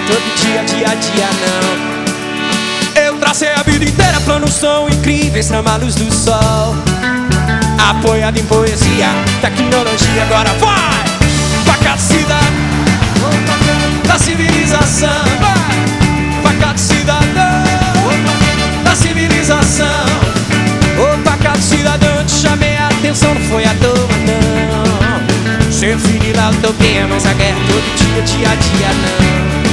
todo dia, dia a dia não. Eu tracei a vida inteira planos são incríveis, trama a luz do sol, apoiado em poesia, tecnologia. Agora vai! Pacata cidade da civilização, vai! Pacata cidadão da civilização. Ô pacato cidadão, te chamei a atenção, não foi à toa não. Ser filho lá utopia, mas a guerra todo dia, dia a dia não.